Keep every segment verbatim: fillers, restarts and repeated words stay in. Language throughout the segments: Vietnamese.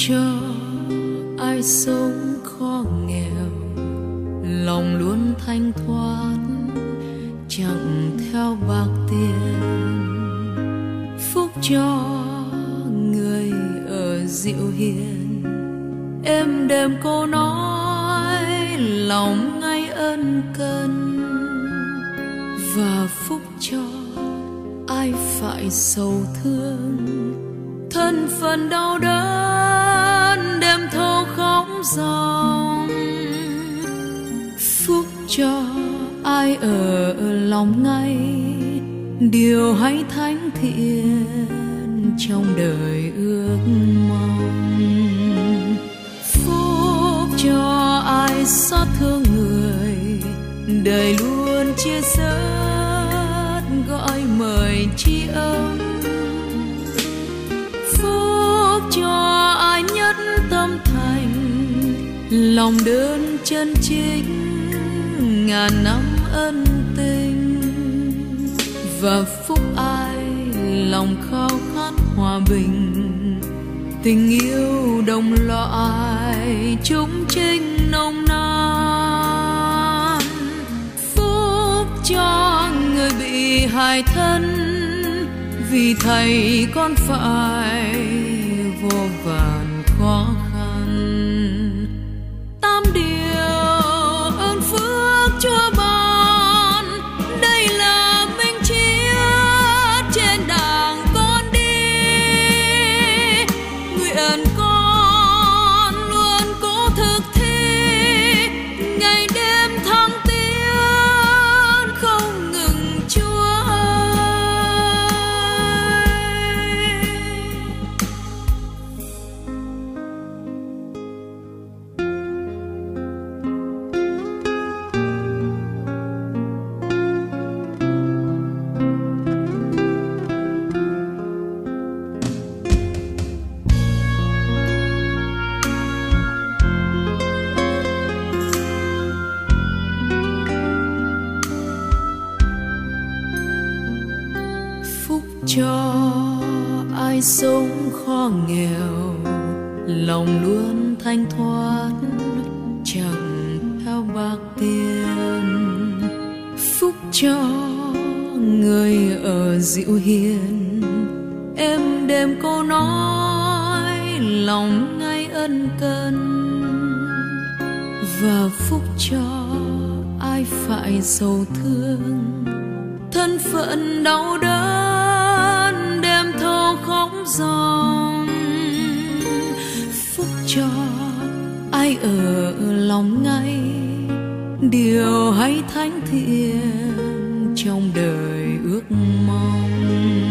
cho ai sống khó nghèo, lòng luôn thanh thoát chẳng theo bạc tiền. Phúc cho người ở dịu hiền, êm đềm cô nói lòng ngay ân cần. Và phúc cho ai phải sầu thương, thân phận đau đớn đêm thâu khóc ròng. Phúc cho ai ở lòng ngay điều hay thánh thiện trong đời ước mong. Phúc cho ai xót thương người, đời luôn chia sớt gọi mời tri ân. Phúc cho ai nhất tâm thành, lòng đơn chân chính ngàn năm ân tình. Và phúc ai lòng khao khát hòa bình, tình yêu đồng loại chúng trinh nồng nàn. Phúc cho người bị hại thân, vì thầy con phải vô vàn khó khăn. Tám điều ơn phước Chúa ban, đây là minh triết trên đàng con đi. Nguyện con luôn cố thực thi, ngày đêm thăng tiến không ngừng Chúa ơi. Phúc cho ai sống khó nghèo, lòng luôn thanh thoát chẳng theo bạc tiền. Phúc cho người ở dịu hiền, êm đềm cô nói lòng ngay ân cần. Và phúc cho ai phải sầu thương, thân phận đau đớn đêm thâu khóc ròng. Phúc cho ai ở lòng ngay điều hay thánh thiện trong đời ước mong.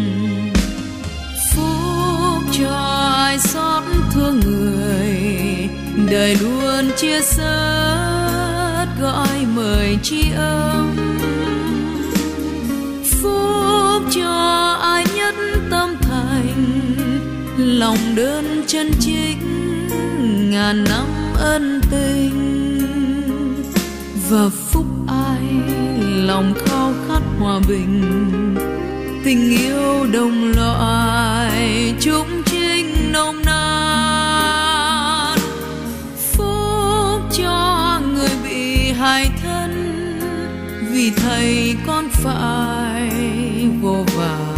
Phúc cho ai xót thương người, đời luôn chia sớt gọi mời tri ân. Phúc cho ai nhất tâm thành, lòng đơn chân chính ngàn năm ân tình. Và phúc ai lòng khao khát hòa bình, tình yêu đồng loại chúng trinh nồng nàn. Phúc cho người bị hại thân, vì thầy con phải vô vàn